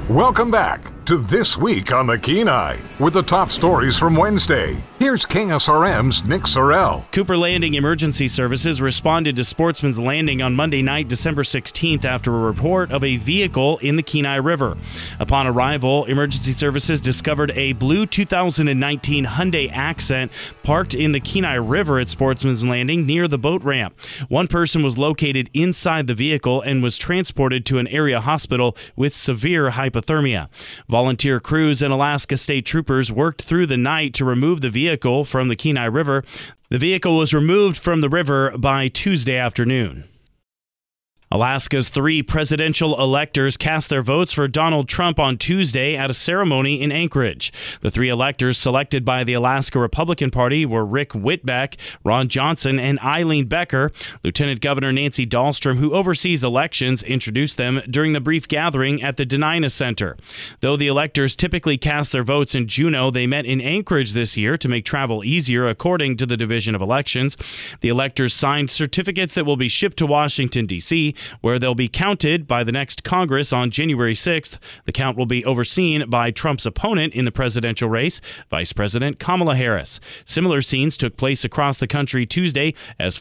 Welcome back to This Week on the Kenai with the top stories from Wednesday. Here's KSRM's Nick Sorrell. Cooper Landing Emergency Services responded to Sportsman's Landing on Monday night, December 16th, after a report of a vehicle in the Kenai River. Upon arrival, emergency services discovered a blue 2019 Hyundai Accent parked in the Kenai River at Sportsman's Landing near the boat ramp. One person was located inside the vehicle and was transported to an area hospital with severe hypothermia. Volunteer crews and Alaska State Troopers worked through the night to remove the vehicle from the Kenai River. The vehicle was removed from the river by Tuesday afternoon. Alaska's 3 presidential electors cast their votes for Donald Trump on Tuesday at a ceremony in Anchorage. The 3 electors selected by the Alaska Republican Party were Rick Whitbeck, Ron Johnson, and Eileen Becker. Lieutenant Governor Nancy Dahlstrom, who oversees elections, introduced them during the brief gathering at the Denina Center. Though the electors typically cast their votes in Juneau, they met in Anchorage this year to make travel easier, according to the Division of Elections. The electors signed certificates that will be shipped to Washington, D.C., where they'll be counted by the next Congress on January 6th. The count will be overseen by Trump's opponent in the presidential race, Vice President Kamala Harris. Similar scenes took place across the country Tuesday as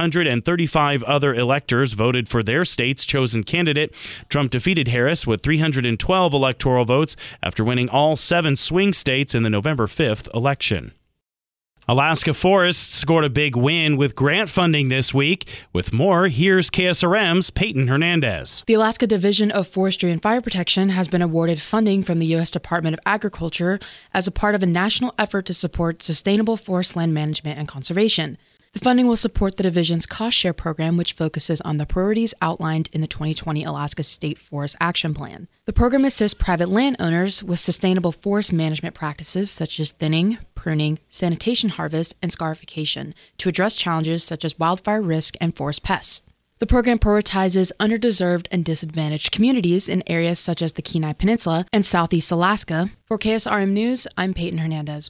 535 other electors voted for their state's chosen candidate. Trump defeated Harris with 312 electoral votes after winning all 7 swing states in the November 5th election. Alaska Forests scored a big win with grant funding this week. With more, here's KSRM's Peyton Hernandez. The Alaska Division of Forestry and Fire Protection has been awarded funding from the U.S. Department of Agriculture as a part of a national effort to support sustainable forest land management and conservation. The funding will support the division's cost share program, which focuses on the priorities outlined in the 2020 Alaska State Forest Action Plan. The program assists private landowners with sustainable forest management practices such as thinning, pruning, sanitation harvest, and scarification to address challenges such as wildfire risk and forest pests. The program prioritizes underdeserved and disadvantaged communities in areas such as the Kenai Peninsula and Southeast Alaska. For KSRM News, I'm Peyton Hernandez.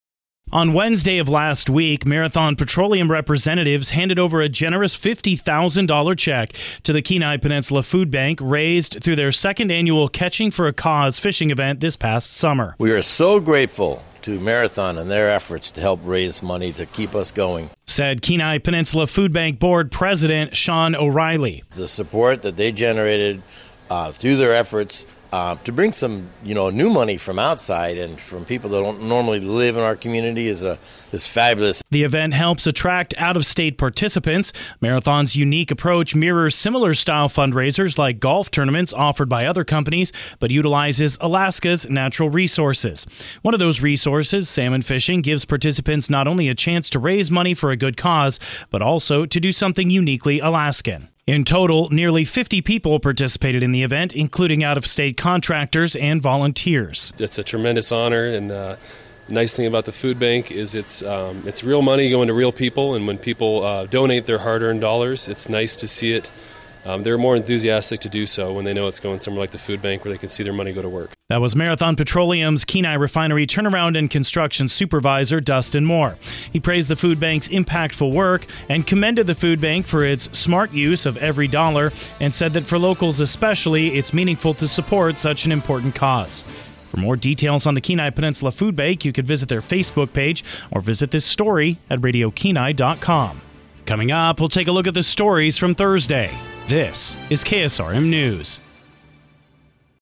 On Wednesday of last week, Marathon Petroleum representatives handed over a generous $50,000 check to the Kenai Peninsula Food Bank, raised through their second annual Catching for a Cause fishing event this past summer. We are so grateful to Marathon and their efforts to help raise money to keep us going, said Kenai Peninsula Food Bank Board President Sean O'Reilly. The support that they generated through their efforts to bring some, new money from outside and from people that don't normally live in our community is fabulous. The event helps attract out-of-state participants. Marathon's unique approach mirrors similar style fundraisers like golf tournaments offered by other companies, but utilizes Alaska's natural resources. One of those resources, salmon fishing, gives participants not only a chance to raise money for a good cause, but also to do something uniquely Alaskan. In total, nearly 50 people participated in the event, including out-of-state contractors and volunteers. It's a tremendous honor, and the nice thing about the food bank is it's real money going to real people, and when people donate their hard-earned dollars, it's nice to see it. They're more enthusiastic to do so when they know it's going somewhere like the food bank where they can see their money go to work. That was Marathon Petroleum's Kenai Refinery Turnaround and Construction Supervisor, Dustin Moore. He praised the food bank's impactful work and commended the food bank for its smart use of every dollar, and said that for locals especially, it's meaningful to support such an important cause. For more details on the Kenai Peninsula Food Bank, you could visit their Facebook page or visit this story at radiokenai.com. Coming up, we'll take a look at the stories from Thursday. This is KSRM News.